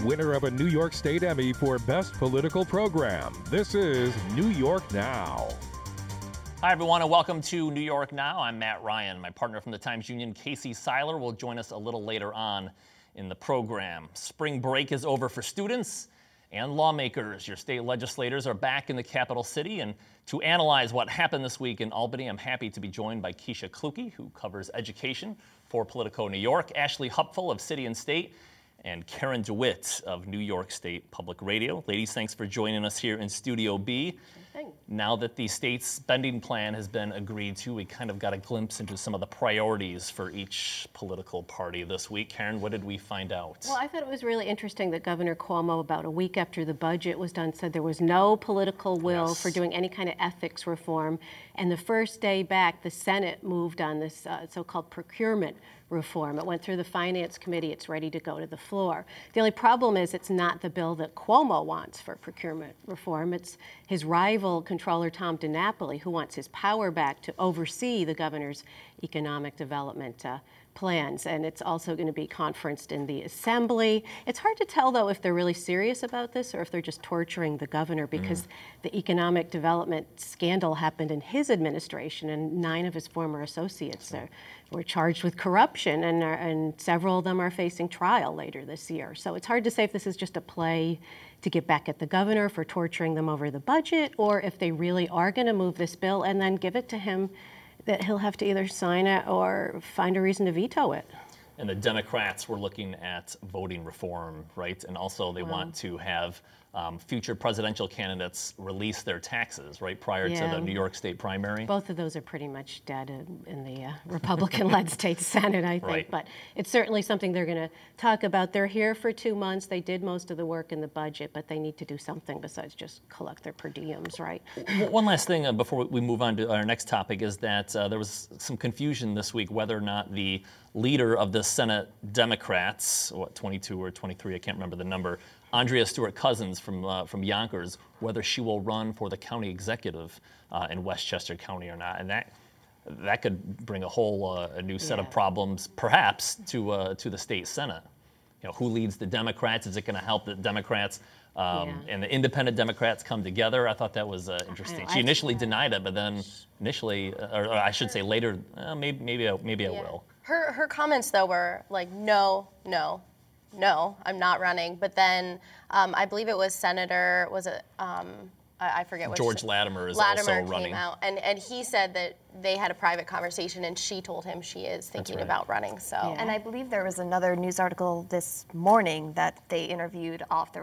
winner of a New York State Emmy for Best Political Program. This is New York Now. Hi, everyone, and welcome to New York Now. I'm Matt Ryan. My partner from the Times-Union, Casey Seiler, will join us a little later on in the program. Spring break is over for students and lawmakers. Your state legislators are back in the capital city, and to analyze what happened this week in Albany, I'm happy to be joined by Keisha Kluge, who covers education for Politico New York, Ashley Hupfel of City and State, and Karen DeWitt of New York State Public Radio. Ladies, thanks for joining us here in Studio B. Now that the state's spending plan has been agreed to, we kind of got a glimpse into some of the priorities for each political party this week. Karen, what did we find out? Well, I thought it was really interesting that Governor Cuomo, about a week after the budget was done, said there was no political will for doing any kind of ethics reform. And the first day back, the Senate moved on this so-called procurement reform. It went through the Finance Committee. It's ready to go to the floor. The only problem is it's not the bill that Cuomo wants for procurement reform. It's his rival, Comptroller Tom DiNapoli, who wants his power back to oversee the governor's economic development plans. And it's also going to be conferenced in the Assembly. It's hard to tell, though, if they're really serious about this or if they're just torturing the governor, because the economic development scandal happened in his administration, and 9 of his former associates were charged with corruption, and several of them are facing trial later this year. So it's hard to say if this is just a play to get back at the governor for torturing them over the budget, or if they really are going to move this bill and then give it to him, that he'll have to either sign it or find a reason to veto it. And the Democrats were looking at voting reform, right? And also they want to have future presidential candidates release their taxes, right, prior to the New York State primary. Both of those are pretty much dead in the Republican-led state Senate, I think. Right. But it's certainly something they're going to talk about. They're here for 2 months. They did most of the work in the budget, but they need to do something besides just collect their per diems, right? One last thing before we move on to our next topic is that there was some confusion this week whether or not the leader of the Senate Democrats, 22 or 23, I can't remember the number, Andrea Stewart-Cousins from Yonkers, whether she will run for the county executive in Westchester County or not, and that could bring a whole a new set of problems, perhaps, to the state Senate. You know, who leads the Democrats? Is it going to help the Democrats and the independent Democrats come together? I thought that was interesting. She initially denied it, but then or I should say later, maybe I will. Her comments though were like, no, I'm not running. But then I believe it was Senator, I forget what George Latimer is also running. Came out, and he said that they had a private conversation, and she told him she is thinking about running. So, and I believe there was another news article this morning that they interviewed off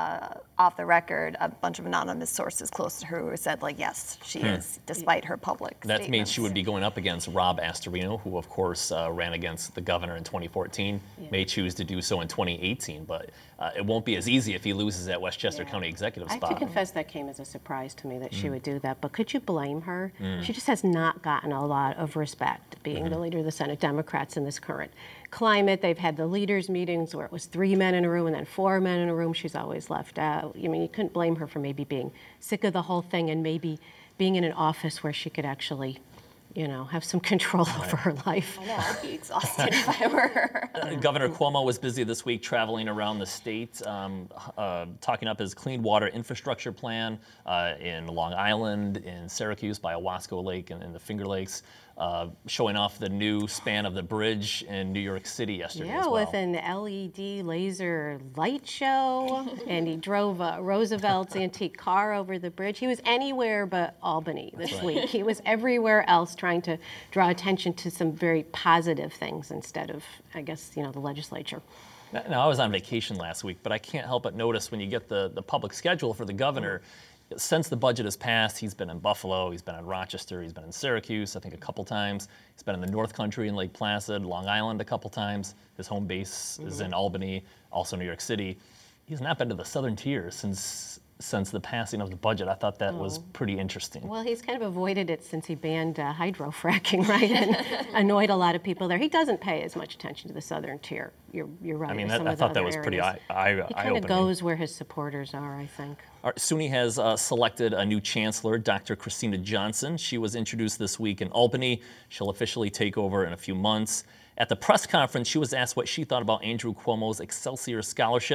the record a bunch of anonymous sources close to her who said, like, yes, she is, despite her public That means she would be going up against Rob Astorino, who of course ran against the governor in 2014. May choose to do so in 2018, but it won't be as easy if he loses that Westchester County executive spot. I have to confess that came as a surprise to me that she would do that, but could you blame her? She just has not gotten a lot of respect being the leader of the Senate Democrats in this current climate. They've had the leaders meetings where it was 3 men in a room and then 4 men in a room. She's always left out. I mean, you couldn't blame her for maybe being sick of the whole thing and maybe being in an office where she could actually, you know, have some control over her life. I know, I'd be exhausted if I were her. Governor Cuomo was busy this week traveling around the state, talking up his clean water infrastructure plan in Long Island, in Syracuse by Owasco Lake and in the Finger Lakes, showing off the new span of the bridge in New York City yesterday as well. With an LED laser light show, and he drove Roosevelt's antique car over the bridge. He was anywhere but Albany this week. He was everywhere else trying to draw attention to some very positive things instead of, I guess, you know, the legislature. Now, I was on vacation last week, but I can't help but notice when you get the public schedule for the governor, since the budget has passed, he's been in Buffalo, he's been in Rochester, he's been in Syracuse, I think a couple times. He's been in the North Country in Lake Placid, Long Island a couple times. His home base is in Albany, also New York City. He's not been to the Southern Tier since the passing of the budget. I thought that was pretty interesting. Well, he's kind of avoided it since he banned hydrofracking, right, and annoyed a lot of people there. He doesn't pay as much attention to the Southern Tier. You're right. I mean, I thought that was pretty eye-opening. He kind of goes where his supporters are, I think. SUNY has selected a new chancellor, Dr. Christina Johnson. She was introduced this week in Albany. She'll officially take over in a few months. At the press conference, she was asked what she thought about Andrew Cuomo's Excelsior Scholarship,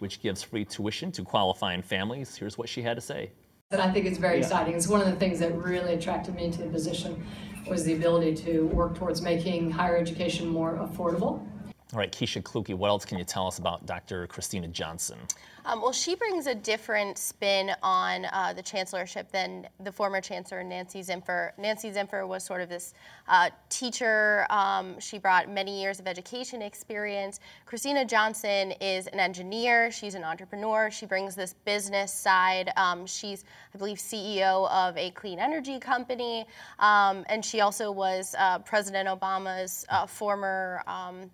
which gives free tuition to qualifying families. Here's what she had to say. And I think it's very exciting. It's one of the things that really attracted me to the position was the ability to work towards making higher education more affordable. All right, Keisha Kluge, what else can you tell us about Dr. Kristina Johnson? Well, she brings a different spin on the chancellorship than the former chancellor, Nancy Zimpher. Nancy Zimpher was sort of this teacher. She brought many years of education experience. Kristina Johnson is an engineer. She's an entrepreneur. She brings this business side. She's, I believe, CEO of a clean energy company. And she also was President Obama's former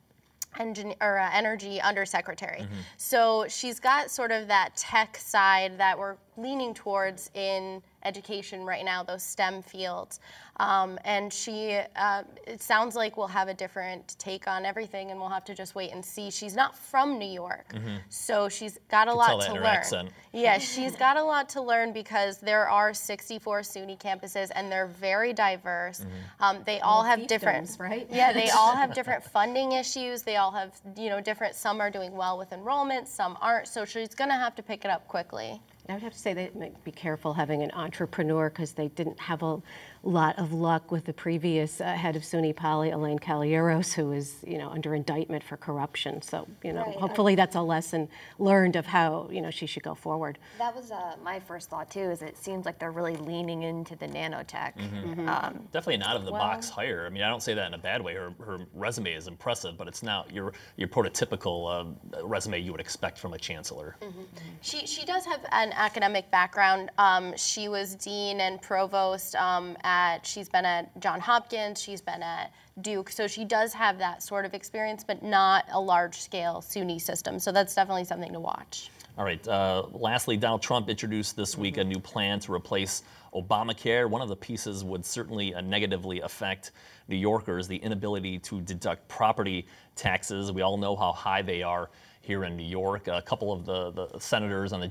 energy undersecretary. So she's got sort of that tech side that we're leaning towards in education right now, those STEM fields. And she, it sounds like we'll have a different take on everything, and we'll have to just wait and see. She's not from New York, so she's got a lot to learn. Accent. Yeah, she's got a lot to learn because there are 64 SUNY campuses, and they're very diverse. They all have different, right? Yeah, they all have different funding issues. They all have, different. Some are doing well with enrollment, some aren't. So she's going to have to pick it up quickly. I would have to say they might be careful having an entrepreneur because they didn't have a lot of luck with the previous head of SUNY Poly, Elaine Calieros, who is, under indictment for corruption. So, hopefully that's a lesson learned of how, she should go forward. That was my first thought too. Is it seems like they're really leaning into the nanotech. Definitely an out-of-the-box hire. I mean, I don't say that in a bad way. Her resume is impressive, but it's not your prototypical resume you would expect from a chancellor. She does have an academic background. She was dean and provost she's been at Johns Hopkins, she's been at Duke, so she does have that sort of experience, but not a large-scale SUNY system. So that's definitely something to watch. All right. Lastly, Donald Trump introduced this week a new plan to replace Obamacare. One of the pieces would certainly negatively affect New Yorkers, the inability to deduct property taxes. We all know how high they are here in New York. A couple of the senators on the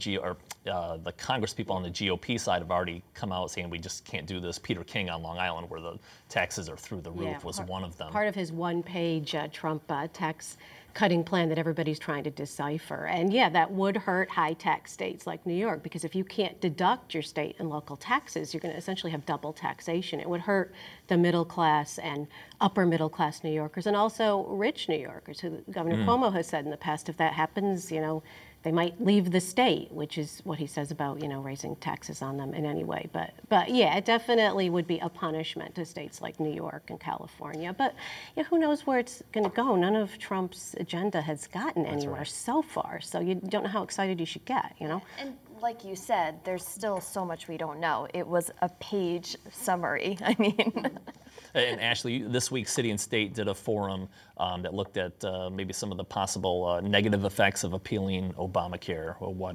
the Congress people on the GOP side have already come out saying we just can't do this. Peter King on Long Island, where the taxes are through the roof, was one of them. Part of his one-page Trump tax cutting plan that everybody's trying to decipher. And yeah, that would hurt high-tax states like New York, because if you can't deduct your state and local taxes, you're going to essentially have double taxation. It would hurt the middle class and upper middle class New Yorkers, and also rich New Yorkers, who Governor Cuomo has said in the past, if that happens, they might leave the state, which is what he says about, raising taxes on them in any way. But yeah, it definitely would be a punishment to states like New York and California. But who knows where it's going to go? None of Trump's agenda has gotten anywhere so far. So you don't know how excited you should get, And like you said, there's still so much we don't know. It was a page summary. I mean. And Ashley, this week City and State did a forum that looked at maybe some of the possible negative effects of appealing Obamacare.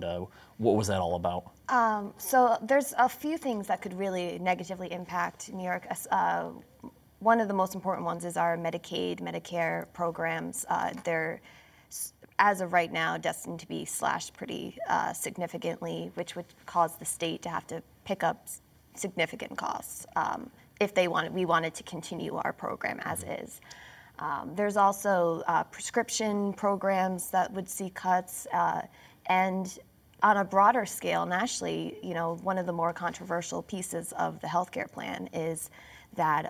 What was that all about? So there's a few things that could really negatively impact New York. One of the most important ones is our Medicaid, Medicare programs. They're, as of right now, destined to be slashed pretty significantly, which would cause the state to have to pick up significant costs. If we wanted to continue our program as is. There's also prescription programs that would see cuts, and on a broader scale, nationally, one of the more controversial pieces of the healthcare plan is that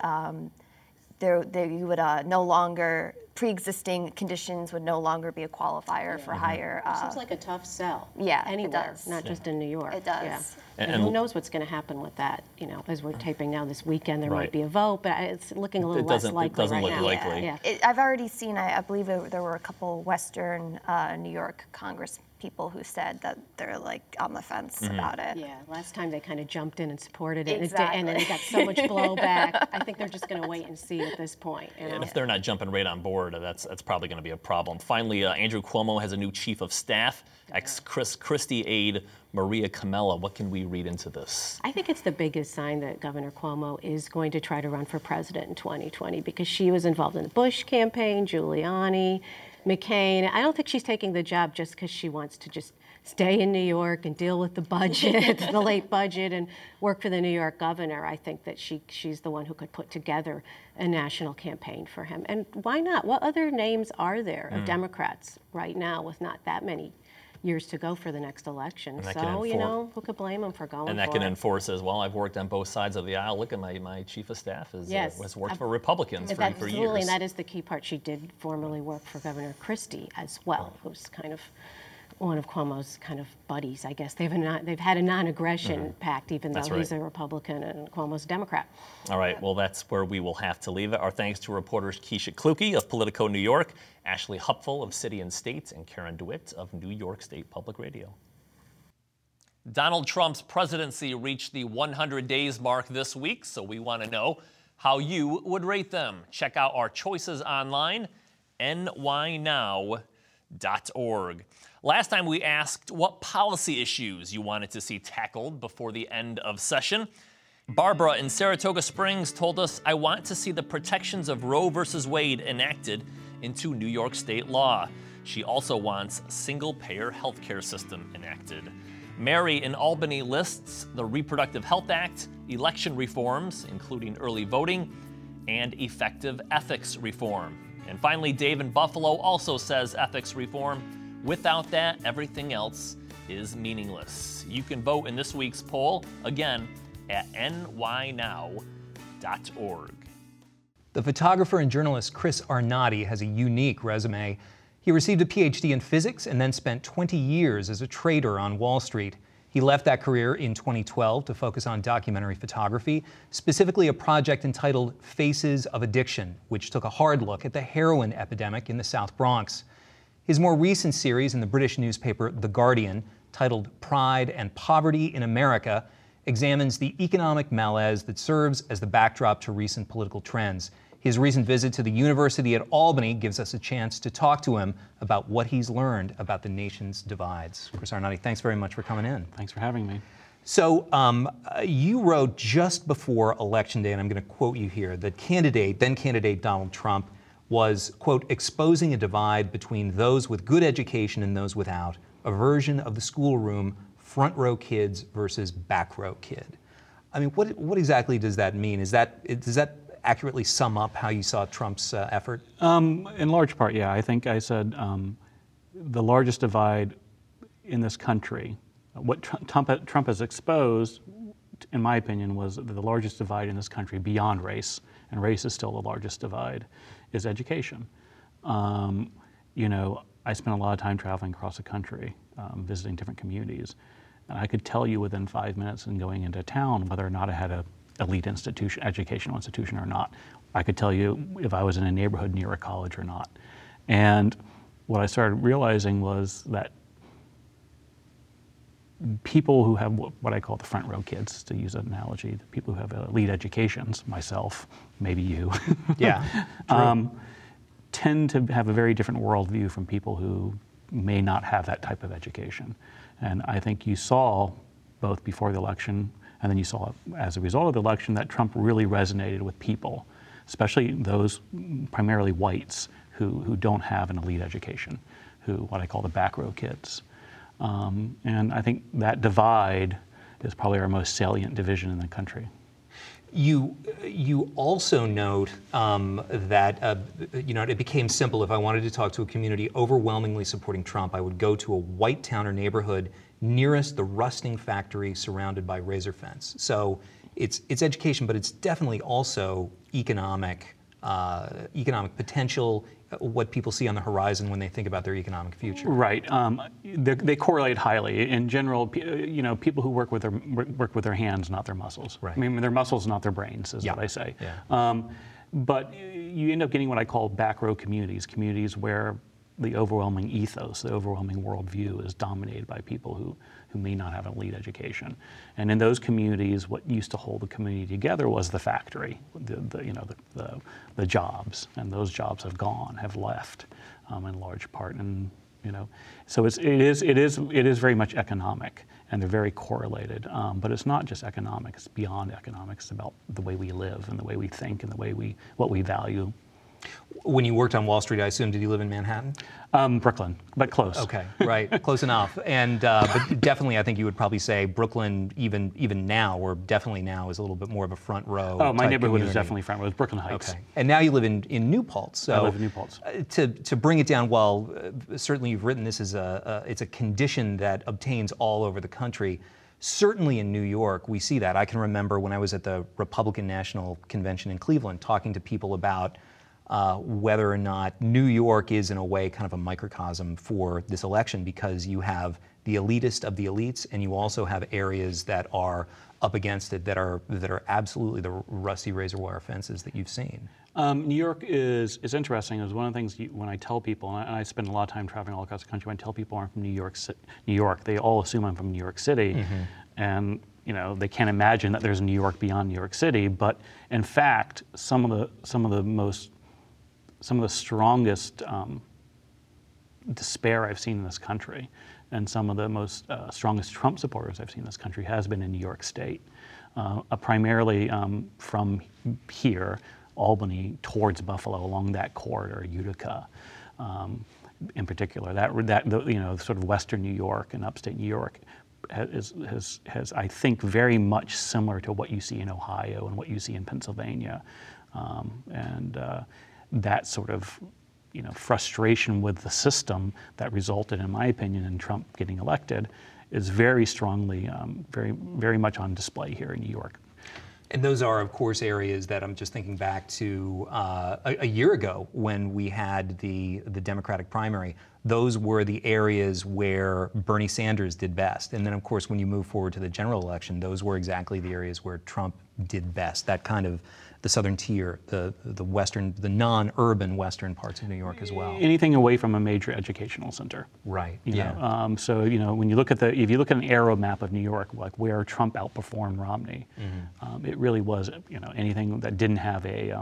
you would no longer, pre-existing conditions would no longer be a qualifier for higher. Seems like a tough sell. Yeah, anywhere, it does. not just in New York. It does. Yeah. And who knows what's going to happen with that? As we're taping now this weekend, there might be a vote, but it's looking a little less likely It doesn't right look now. likely. Yeah. I've already seen, I believe there were a couple Western New York Congress people who said that they're like on the fence about it. Yeah, last time they kind of jumped in and supported it, Exactly. and then it got so much blowback. I think they're just going to wait and see at this point. And if they're not jumping right on board, that's probably going to be a problem. Finally, Andrew Cuomo has a new chief of staff, ex-Chris Christie aide Maria Camella. What can we read into this? I think it's the biggest sign that Governor Cuomo is going to try to run for president in 2020, because she was involved in the Bush campaign, Giuliani, McCain. I don't think she's taking the job just because she wants to just stay in New York and deal with the budget, the late budget, and work for the New York governor. I think that she's the one who could put together a national campaign for him. And why not? What other names are there of Democrats right now with not that many years to go for the next election. And that So, you know, who could blame them for going And that for can it? enforce as well. I've worked on both sides of the aisle. Look at my chief of staff has worked for Republicans for Absolutely, years. and that is the key part. She did formerly work for Governor Christie as well, who's kind of one of Cuomo's kind of buddies, I guess. They've had a non-aggression pact, even That's though he's right. a Republican and Cuomo's a Democrat. All right, well, that's where we will have to leave it. Our thanks to reporters Keisha Kluge of Politico New York, Ashley Hupful of City and State, and Karen DeWitt of New York State Public Radio. Donald Trump's presidency reached the 100 days mark this week, so we want to know how you would rate them. Check out our choices online, nynow.org. Last time we asked what policy issues you wanted to see tackled before the end of session. Barbara in Saratoga Springs told us, I want to see the protections of Roe versus Wade enacted into New York state law. She also wants single-payer healthcare system enacted. Mary in Albany lists the Reproductive Health Act, election reforms, including early voting, and effective ethics reform. And finally, Dave in Buffalo also says ethics reform. Without that, everything else is meaningless. You can vote in this week's poll, again, at nynow.org. The photographer and journalist Chris Arnade has a unique resume. He received a PhD in physics and then spent 20 years as a trader on Wall Street. He left that career in 2012 to focus on documentary photography, specifically a project entitled Faces of Addiction, which took a hard look at the heroin epidemic in the South Bronx. His more recent series in the British newspaper The Guardian, titled Pride and Poverty in America, examines the economic malaise that serves as the backdrop to recent political trends. His recent visit to the University at Albany gives us a chance to talk to him about what he's learned about the nation's divides. Chris Arnade, thanks very much for coming in. Thanks for having me. So you wrote just before Election Day, and I'm going to quote you here, that then candidate Donald Trump was, quote, exposing a divide between those with good education and those without, a version of the schoolroom, front row kids versus back row kid. I mean, what exactly does that mean? Does that accurately sum up how you saw Trump's effort? In large part, yeah. I think I said the largest divide in this country, what Trump has exposed, in my opinion, was the largest divide in this country beyond race, and race is still the largest divide, is education. You know, I spent a lot of time traveling across the country, visiting different communities, and I could tell you within 5 minutes in going into town whether or not I had a elite institution, educational institution or not. I could tell you if I was in a neighborhood near a college or not. And what I started realizing was that people who have what I call the front row kids, to use an analogy, the people who have elite educations, myself, maybe you, Yeah, tend to have a very different worldview from people who may not have that type of education. And I think you saw, both before the election and then you saw, as a result of the election, that Trump really resonated with people, especially those primarily whites who don't have an elite education, what I call the back row kids. And I think that divide is probably our most salient division in the country. You also note that it became simple. If I wanted to talk to a community overwhelmingly supporting Trump, I would go to a white town or neighborhood nearest the rusting factory surrounded by razor fence. So it's education, but it's definitely also economic potential, what people see on the horizon when they think about their economic future. Right. They correlate highly. In general, people who work with their hands, not their muscles. Right. I mean, their muscles, not their brains, is what I say. Yeah. But you end up getting what I call back row communities where the overwhelming ethos, the overwhelming worldview is dominated by people who may not have an elite education. And in those communities, what used to hold the community together was the factory, the jobs, and those jobs have left in large part. And so it is very much economic, and they're very correlated. But it's not just economic; it's beyond economics. It's about the way we live and the way we think and what we value. When you worked on Wall Street, I assume, did you live in Manhattan? Brooklyn, but close. Okay, right, close enough. And but definitely, I think you would probably say Brooklyn, even now, or definitely now, is a little bit more of a front row. Oh, my type neighborhood community. is definitely front row. It's Brooklyn Heights. Okay, and now you live in New Paltz. So I live in New Paltz. To bring it down, well, certainly you've written this as it's a condition that obtains all over the country. Certainly in New York, we see that. I can remember when I was at the Republican National Convention in Cleveland, talking to people about whether or not New York is in a way kind of a microcosm for this election, because you have the elitist of the elites, and you also have areas that are up against it that are absolutely the rusty razor wire fences that you've seen. New York is interesting. It was one of the things when I tell people, and I spend a lot of time traveling all across the country, when I tell people I'm from New York, they all assume I'm from New York City, and they can't imagine that there's a New York beyond New York City. But in fact, some of the strongest despair I've seen in this country, and some of the most strongest Trump supporters I've seen in this country, has been in New York State, primarily from here, Albany towards Buffalo, along that corridor, Utica, in particular. That sort of Western New York and upstate New York has I think very much similar to what you see in Ohio and what you see in Pennsylvania, and that sort of frustration with the system that resulted, in my opinion, in Trump getting elected, is very strongly, very much on display here in New York. And those are, of course, areas that I'm just thinking back to a year ago when we had the Democratic primary. Those were the areas where Bernie Sanders did best. And then, of course, when you move forward to the general election, those were exactly the areas where Trump did best. That kind of the southern tier, the western, the non-urban western parts of New York as well. Anything away from a major educational center. Right. So when you look at if you look at an arrow map of New York, like where Trump outperformed Romney, it really was anything that didn't have a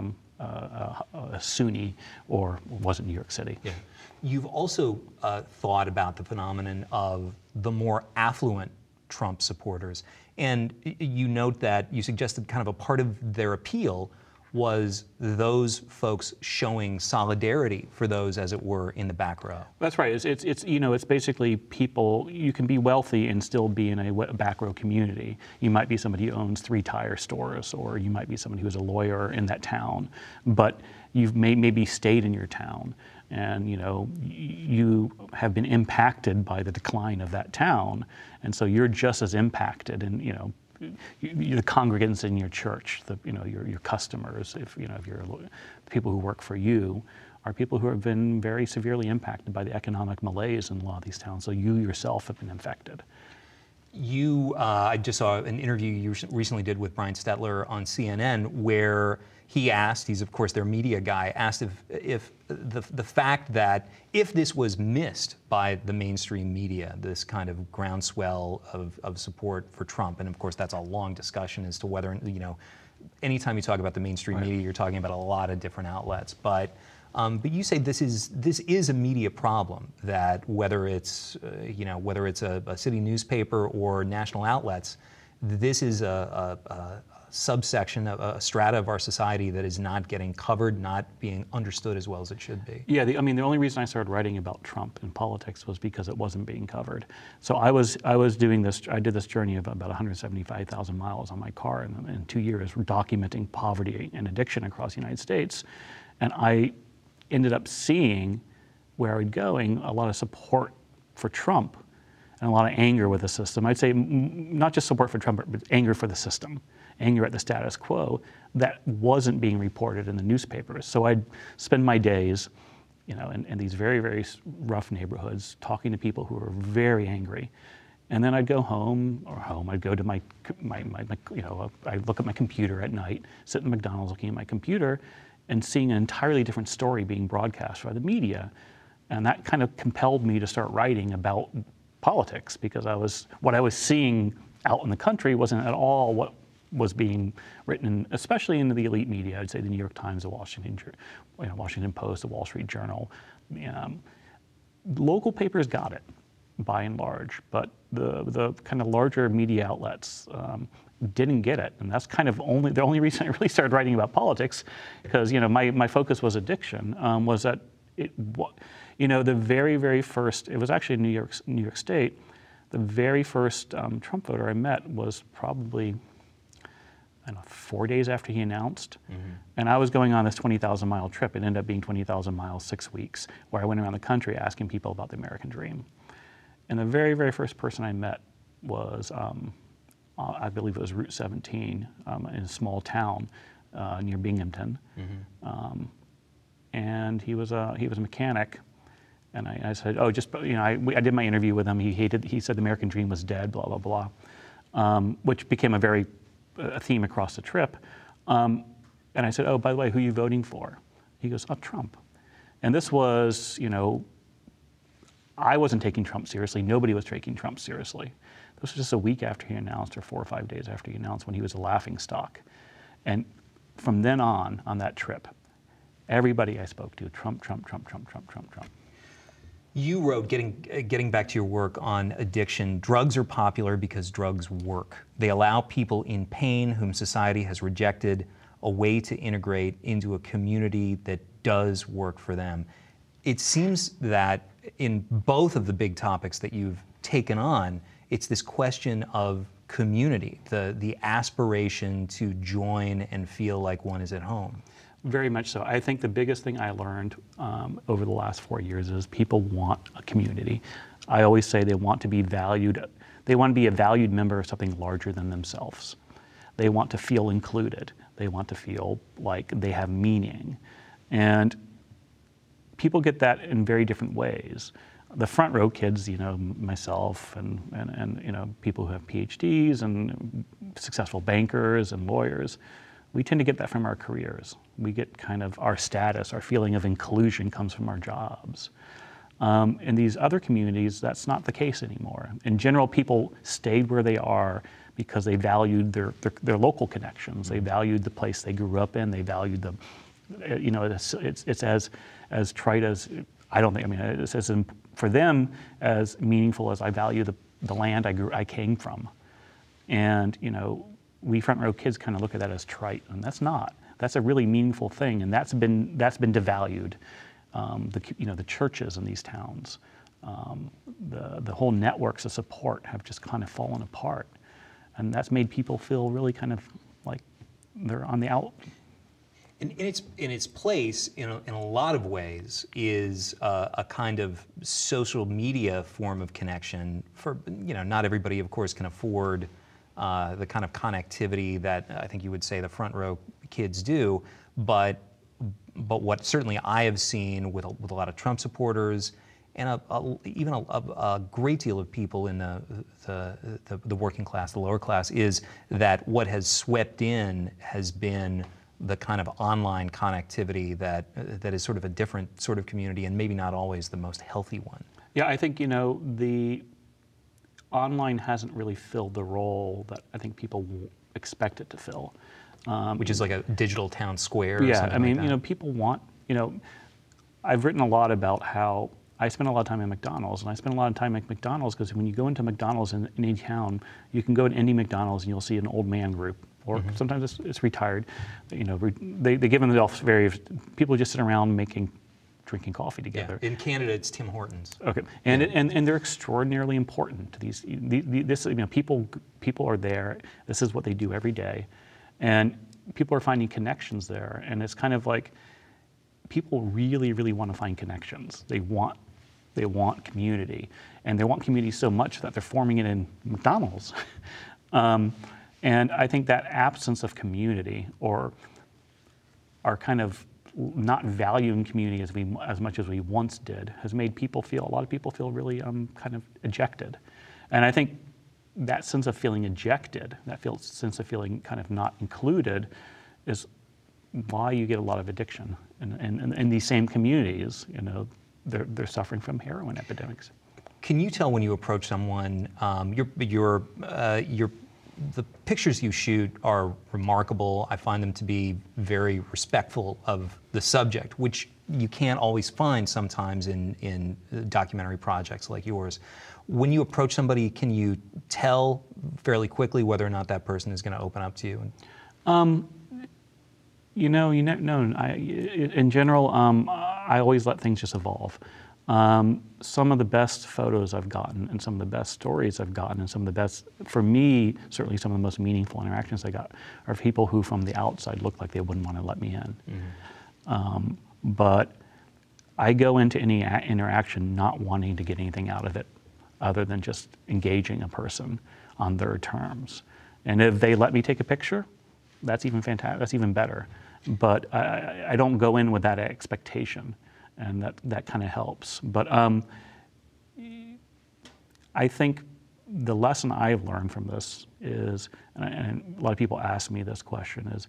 SUNY or wasn't New York City. Yeah. You've also thought about the phenomenon of the more affluent Trump supporters. And you note that you suggested kind of a part of their appeal was those folks showing solidarity for those, as it were, in the back row. That's right. It's basically people. You can be wealthy and still be in a back row community. You might be somebody who owns 3 tire stores, or you might be somebody who's a lawyer in that town, but you've maybe stayed in your town, and you have been impacted by the decline of that town, and so you're just as impacted, and the congregants in your church, your customers, if you're the people who work for you, are people who have been very severely impacted by the economic malaise in a lot of these towns. So you yourself have been infected. I just saw an interview you recently did with Brian Stetler on CNN, where he asked, he's of course their media guy, asked if the fact that if this was missed by the mainstream media, this kind of groundswell of support for Trump, and of course that's a long discussion as to whether, anytime you talk about the mainstream media, you're talking about a lot of different outlets, but you say this is a media problem, that whether it's a city newspaper or national outlets, this is a subsection, a strata of our society that is not getting covered, not being understood as well as it should be. Yeah, the only reason I started writing about Trump in politics was because it wasn't being covered. So I did this journey of about 175,000 miles on my car in 2 years, documenting poverty and addiction across the United States, and I ended up seeing, where I was going, a lot of support for Trump and a lot of anger with the system. I'd say not just support for Trump, but anger for the system, anger at the status quo that wasn't being reported in the newspapers. So I'd spend my days, in these very, very rough neighborhoods, talking to people who were very angry. And then I'd go home, I'd go to I'd look at my computer at night, sit in McDonald's looking at my computer, and seeing an entirely different story being broadcast by the media. And that kind of compelled me to start writing about politics, because what I was seeing out in the country wasn't at all what was being written, especially in the elite media. I'd say the New York Times, the Washington Post, the Wall Street Journal. Local papers got it, by and large, but the kind of larger media outlets didn't get it, and that's kind of the only reason I really started writing about politics, because my focus was addiction. Was that the very first, it was actually in New York State, the very first Trump voter I met was probably 4 days after he announced, and I was going on this 20,000-mile trip. It ended up being 20,000 miles, 6 weeks, where I went around the country asking people about the American dream. And the very first person I met was, I believe it was Route 17 in a small town near Binghamton, and he was a mechanic. And I said, oh, I did my interview with him. He said the American dream was dead, blah blah blah, which became a theme across the trip. And I said, oh, by the way, who are you voting for? He goes, oh, Trump. And this was, I wasn't taking Trump seriously. Nobody was taking Trump seriously. This was just a week after he announced, or 4 or 5 days after he announced, when he was a laughingstock. And from then on that trip, everybody I spoke to, Trump, Trump, Trump, Trump, Trump, Trump, Trump. You wrote, getting back to your work on addiction, drugs are popular because drugs work. They allow people in pain whom society has rejected a way to integrate into a community that does work for them. It seems that in both of the big topics that you've taken on, it's this question of community, the aspiration to join and feel like one is at home. Very much so. I think the biggest thing I learned over the last 4 years is people want a community. I always say they want to be valued. They want to be a valued member of something larger than themselves. They want to feel included. They want to feel like they have meaning. And people get that in very different ways. The front row kids, myself and people who have PhDs and successful bankers and lawyers, we tend to get that from our careers. We get kind of our status, our feeling of inclusion comes from our jobs. In these other communities, that's not the case anymore. In general, people stayed where they are because they valued their local connections. They valued the place they grew up in. They valued the, it's as trite as, it's as for them as meaningful as I value the land I came from. And we front row kids kind of look at that as trite, and that's not. That's a really meaningful thing, and that's been devalued. The churches in these towns, the whole networks of support have just kind of fallen apart, and that's made people feel really kind of like they're on the out. In its place, in a lot of ways, is a kind of social media form of connection. For not everybody, of course, can afford the kind of connectivity that I think you would say the front row kids do, but what certainly I have seen with a lot of Trump supporters and even a great deal of people in the working class, the lower class, is that what has swept in has been the kind of online connectivity that is sort of a different sort of community and maybe not always the most healthy one. Yeah, I think the online hasn't really filled the role that I think people expect it to fill. Which is like a digital town square or yeah, something I mean, like that. People want, I've written a lot about how I spend a lot of time at McDonald's, and I spend a lot of time at McDonald's because when you go into McDonald's in any town, you can go to any McDonald's and you'll see an old man group, or sometimes it's retired. They give themselves people just sit around drinking coffee together. Yeah. In Canada, it's Tim Hortons. Okay, and they're extraordinarily important to these. People are there. This is what they do every day, and people are finding connections there. And it's kind of like people really, really want to find connections. They want community, and they want community so much that they're forming it in McDonald's. And I think that absence of community, or our kind of not valuing community as much as we once did, has made a lot of people feel really kind of ejected. And I think that sense of feeling ejected, sense of feeling kind of not included, is why you get a lot of addiction. And in these same communities, they're suffering from heroin epidemics. Can you tell when you approach someone, the pictures you shoot are remarkable. I find them to be very respectful of the subject, which you can't always find sometimes in documentary projects like yours. When you approach somebody, can you tell fairly quickly whether or not that person is going to open up to you? In general, I always let things just evolve. Some of the best photos I've gotten and some of the best stories I've gotten and some of the best, for me, certainly some of the most meaningful interactions I got are people who from the outside looked like they wouldn't want to let me in. Mm-hmm. But I go into any interaction not wanting to get anything out of it other than just engaging a person on their terms. And if they let me take a picture, that's even fantastic, that's even better. But I don't go in with that expectation, and that kind of helps. But I think the lesson I've learned from this is, and a lot of people ask me this question, is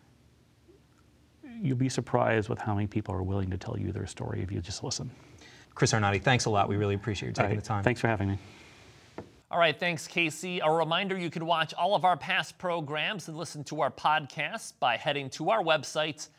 you'll be surprised with how many people are willing to tell you their story if you just listen. Chris Arnade, thanks a lot. We really appreciate you taking the time. Thanks for having me. All right, thanks, Casey. A reminder, you can watch all of our past programs and listen to our podcasts by heading to our website,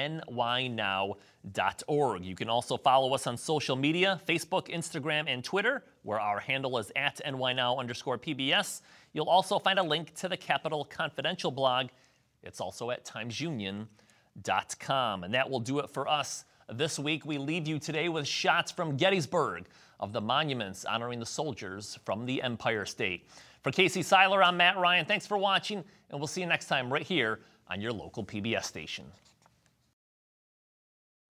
nynow.org. You can also follow us on social media, Facebook, Instagram, and Twitter, where our handle is @nynow_PBS. You'll also find a link to the Capitol Confidential blog. It's also at timesunion.com. And that will do it for us. This week, we leave you today with shots from Gettysburg of the monuments honoring the soldiers from the Empire State. For Casey Seiler, I'm Matt Ryan. Thanks for watching, and we'll see you next time right here on your local PBS station.